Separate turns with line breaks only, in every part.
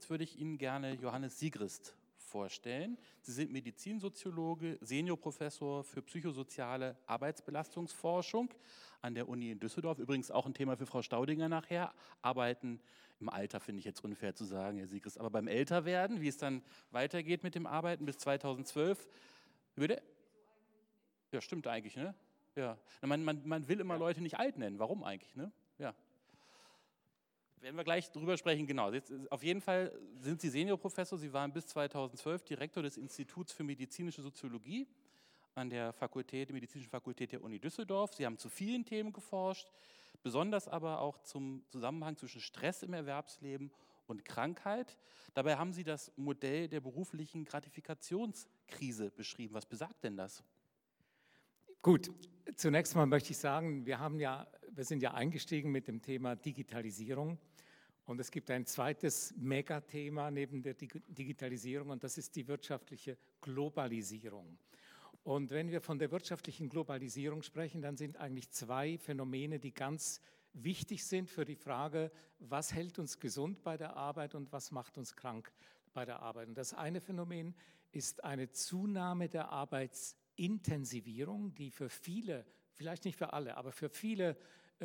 Jetzt würde ich Ihnen gerne Johannes Sigrist vorstellen. Sie sind Medizinsoziologe, Seniorprofessor für psychosoziale Arbeitsbelastungsforschung an der Uni in Düsseldorf. Übrigens auch ein Thema für Frau Staudinger nachher. Arbeiten im Alter finde ich jetzt unfair zu sagen, Herr Sigrist, aber beim Älterwerden, wie es dann weitergeht mit dem Arbeiten bis 2012. Würde? Ja, stimmt eigentlich, ne? Ja. Man will immer Leute nicht alt nennen. Warum eigentlich, ne? Ja. Werden wir gleich drüber sprechen, genau. Jetzt, auf jeden Fall sind Sie Seniorprofessor. Sie waren bis 2012 Direktor des Instituts für medizinische Soziologie an der Medizinischen Fakultät der Uni Düsseldorf. Sie haben zu vielen Themen geforscht, besonders aber auch zum Zusammenhang zwischen Stress im Erwerbsleben und Krankheit. Dabei haben Sie das Modell der beruflichen Gratifikationskrise beschrieben. Was besagt denn das?
Gut, zunächst mal möchte ich sagen, wir sind ja eingestiegen mit dem Thema Digitalisierung und es gibt ein zweites Megathema neben der Digitalisierung und das ist die wirtschaftliche Globalisierung. Und wenn wir von der wirtschaftlichen Globalisierung sprechen, dann sind eigentlich zwei Phänomene, die ganz wichtig sind für die Frage, was hält uns gesund bei der Arbeit und was macht uns krank bei der Arbeit. Und das eine Phänomen ist eine Zunahme der Arbeitsintensivierung, die für viele, vielleicht nicht für alle, aber für viele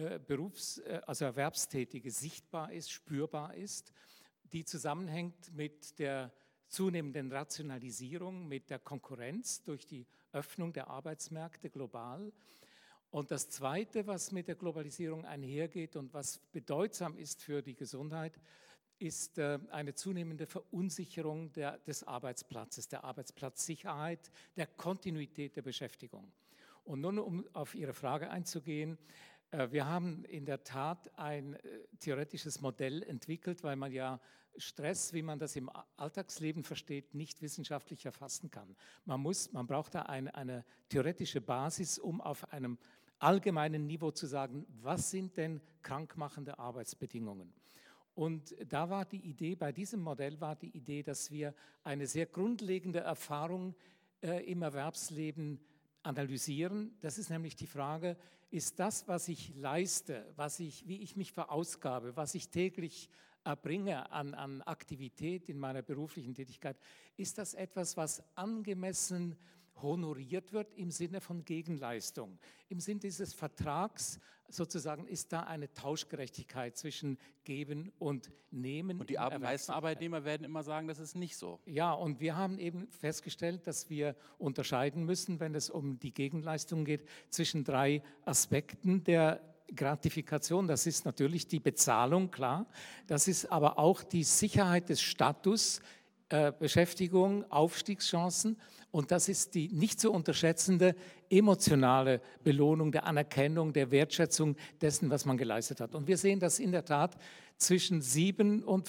also Erwerbstätige sichtbar ist, spürbar ist, die zusammenhängt mit der zunehmenden Rationalisierung, mit der Konkurrenz durch die Öffnung der Arbeitsmärkte global. Und das Zweite, was mit der Globalisierung einhergeht und was bedeutsam ist für die Gesundheit, ist eine zunehmende Verunsicherung des Arbeitsplatzes, der Arbeitsplatzsicherheit, der Kontinuität der Beschäftigung. Und nun, um auf Ihre Frage einzugehen, wir haben in der Tat ein theoretisches Modell entwickelt, weil man ja Stress, wie man das im Alltagsleben versteht, nicht wissenschaftlich erfassen kann. Man braucht da eine theoretische Basis, um auf einem allgemeinen Niveau zu sagen, was sind denn krankmachende Arbeitsbedingungen? Und da war die Idee, bei diesem Modell war die Idee, dass wir eine sehr grundlegende Erfahrung im Erwerbsleben analysieren. Das ist nämlich die Frage, ist das, was ich leiste, wie ich mich verausgabe, was ich täglich erbringe an Aktivität in meiner beruflichen Tätigkeit, ist das etwas, was angemessen honoriert wird im Sinne von Gegenleistung. Im Sinne dieses Vertrags sozusagen ist da eine Tauschgerechtigkeit zwischen Geben und Nehmen.
Und die meisten Arbeitnehmer werden immer sagen, das ist nicht so.
Ja, und wir haben eben festgestellt, dass wir unterscheiden müssen, wenn es um die Gegenleistung geht, zwischen drei Aspekten der Gratifikation. Das ist natürlich die Bezahlung, klar. Das ist aber auch die Sicherheit des Status, Beschäftigung, Aufstiegschancen und das ist die nicht zu unterschätzende emotionale Belohnung der Anerkennung, der Wertschätzung dessen, was man geleistet hat. Und wir sehen, dass in der Tat zwischen 7 und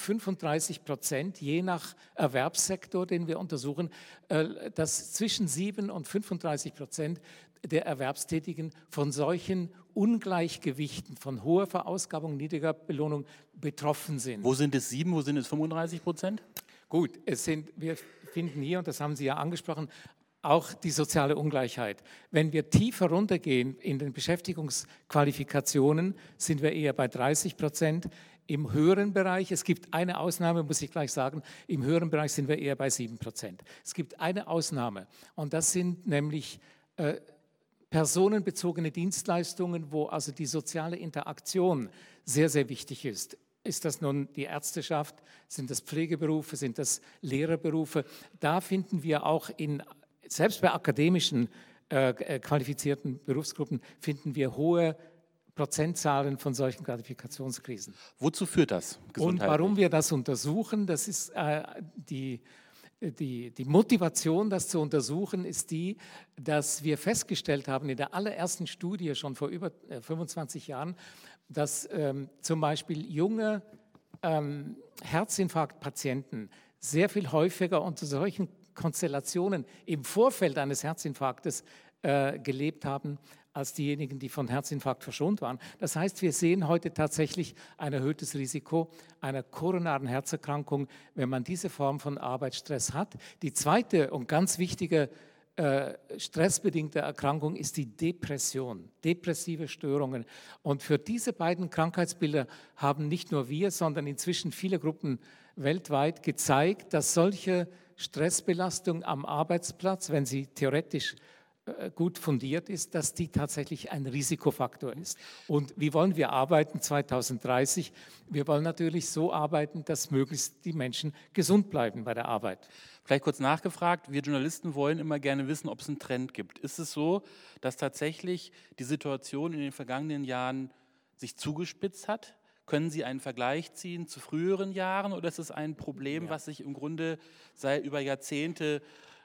35%, je nach Erwerbssektor, den wir untersuchen, dass zwischen 7 und 35% der Erwerbstätigen von solchen Ungleichgewichten, von hoher Verausgabung, niedriger Belohnung betroffen sind.
Wo sind es 7, wo sind es 35%?
Gut, wir finden hier, und das haben Sie ja angesprochen, auch die soziale Ungleichheit. Wenn wir tiefer runtergehen in den Beschäftigungsqualifikationen, sind wir eher bei 30%. Im höheren Bereich, es gibt eine Ausnahme, muss ich gleich sagen, im höheren Bereich sind wir eher bei 7%. Es gibt eine Ausnahme und das sind nämlich personenbezogene Dienstleistungen, wo also die soziale Interaktion sehr, sehr wichtig ist. Ist das nun die Ärzteschaft, sind das Pflegeberufe, sind das Lehrerberufe? Da finden wir auch selbst bei akademischen qualifizierten Berufsgruppen, finden wir hohe Prozentzahlen von solchen Gratifikationskrisen.
Wozu führt das?
Und warum wir das untersuchen, das ist die Motivation, das zu untersuchen, ist die, dass wir festgestellt haben in der allerersten Studie schon vor über 25 Jahren, dass zum Beispiel junge Herzinfarktpatienten sehr viel häufiger unter solchen Konstellationen im Vorfeld eines Herzinfarktes gelebt haben, als diejenigen, die von Herzinfarkt verschont waren. Das heißt, wir sehen heute tatsächlich ein erhöhtes Risiko einer koronaren Herzerkrankung, wenn man diese Form von Arbeitsstress hat. Die zweite und ganz wichtige stressbedingte Erkrankung ist die Depression, depressive Störungen. Und für diese beiden Krankheitsbilder haben nicht nur wir, sondern inzwischen viele Gruppen weltweit gezeigt, dass solche Stressbelastung am Arbeitsplatz, wenn sie theoretisch gut fundiert ist, dass die tatsächlich ein Risikofaktor ist. Und wie wollen wir arbeiten 2030? Wir wollen natürlich so arbeiten, dass möglichst die Menschen gesund bleiben bei der Arbeit.
Vielleicht kurz nachgefragt, wir Journalisten wollen immer gerne wissen, ob es einen Trend gibt. Ist es so, dass tatsächlich die Situation in den vergangenen Jahren sich zugespitzt hat? Können Sie einen Vergleich ziehen zu früheren Jahren oder ist es ein Problem, was sich im Grunde über Jahrzehnte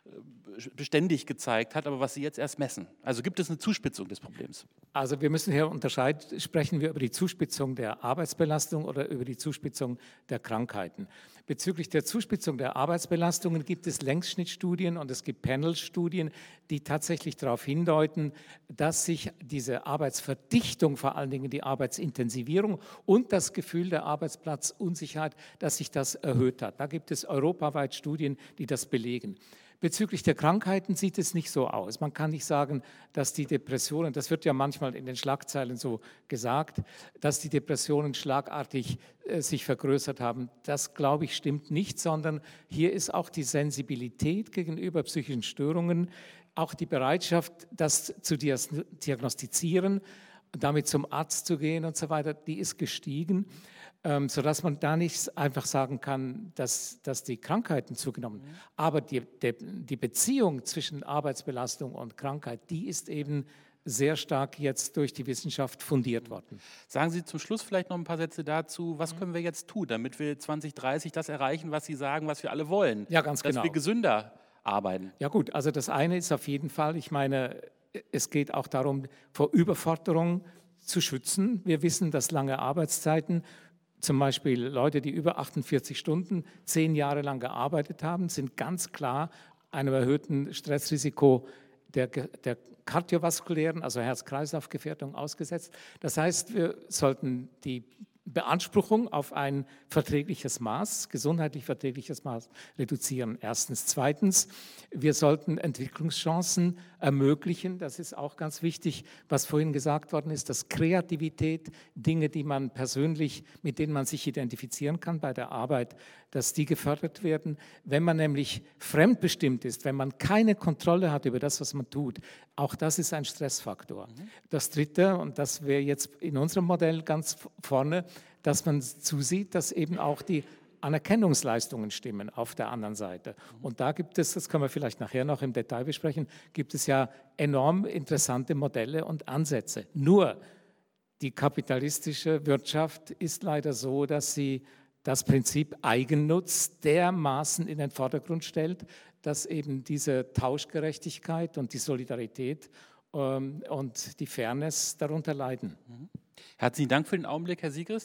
beständig gezeigt hat, aber was Sie jetzt erst messen? Also gibt es eine Zuspitzung des Problems?
Also wir müssen hier unterscheiden, sprechen wir über die Zuspitzung der Arbeitsbelastung oder über die Zuspitzung der Krankheiten. Bezüglich der Zuspitzung der Arbeitsbelastungen gibt es Längsschnittstudien und es gibt Panelstudien, die tatsächlich darauf hindeuten, dass sich diese Arbeitsverdichtung, vor allen Dingen die Arbeitsintensivierung und das Gefühl der Arbeitsplatzunsicherheit, dass sich das erhöht hat. Da gibt es europaweit Studien, die das belegen. Bezüglich der Krankheiten sieht es nicht so aus. Man kann nicht sagen, dass die Depressionen, das wird ja manchmal in den Schlagzeilen so gesagt, dass die Depressionen schlagartig sich vergrößert haben. Das, glaube ich, stimmt nicht, sondern hier ist auch die Sensibilität gegenüber psychischen Störungen, auch die Bereitschaft, das zu diagnostizieren, damit zum Arzt zu gehen und so weiter, die ist gestiegen, sodass man da nicht einfach sagen kann, dass die Krankheiten zugenommen haben. Aber die Beziehung zwischen Arbeitsbelastung und Krankheit, die ist eben sehr stark jetzt durch die Wissenschaft fundiert worden.
Sagen Sie zum Schluss vielleicht noch ein paar Sätze dazu, was können wir jetzt tun, damit wir 2030 das erreichen, was Sie sagen, was wir alle wollen?
Ja, ganz genau.
Dass wir gesünder arbeiten.
Ja gut, also das eine ist auf jeden Fall, ich meine, es geht auch darum, vor Überforderung zu schützen. Wir wissen, dass lange Arbeitszeiten, zum Beispiel Leute, die über 48 Stunden 10 Jahre lang gearbeitet haben, sind ganz klar einem erhöhten Stressrisiko der kardiovaskulären, also Herz-Kreislauf-Gefährdung ausgesetzt. Das heißt, wir sollten die Beanspruchung auf ein verträgliches Maß, gesundheitlich verträgliches Maß reduzieren. Erstens. Zweitens, wir sollten Entwicklungschancen ermöglichen. Das ist auch ganz wichtig, was vorhin gesagt worden ist, dass Kreativität, Dinge, die man persönlich, mit denen man sich identifizieren kann bei der Arbeit, dass die gefördert werden. Wenn man nämlich fremdbestimmt ist, wenn man keine Kontrolle hat über das, was man tut, auch das ist ein Stressfaktor. Das Dritte, und das wäre jetzt in unserem Modell ganz vorne, dass man zusieht, dass eben auch die Anerkennungsleistungen stimmen auf der anderen Seite. Und da gibt es, das können wir vielleicht nachher noch im Detail besprechen, gibt es ja enorm interessante Modelle und Ansätze. Nur die kapitalistische Wirtschaft ist leider so, dass sie das Prinzip Eigennutz dermaßen in den Vordergrund stellt, dass eben diese Tauschgerechtigkeit und die Solidarität und die Fairness darunter leiden.
Herzlichen Dank für den Augenblick, Herr Siegrist.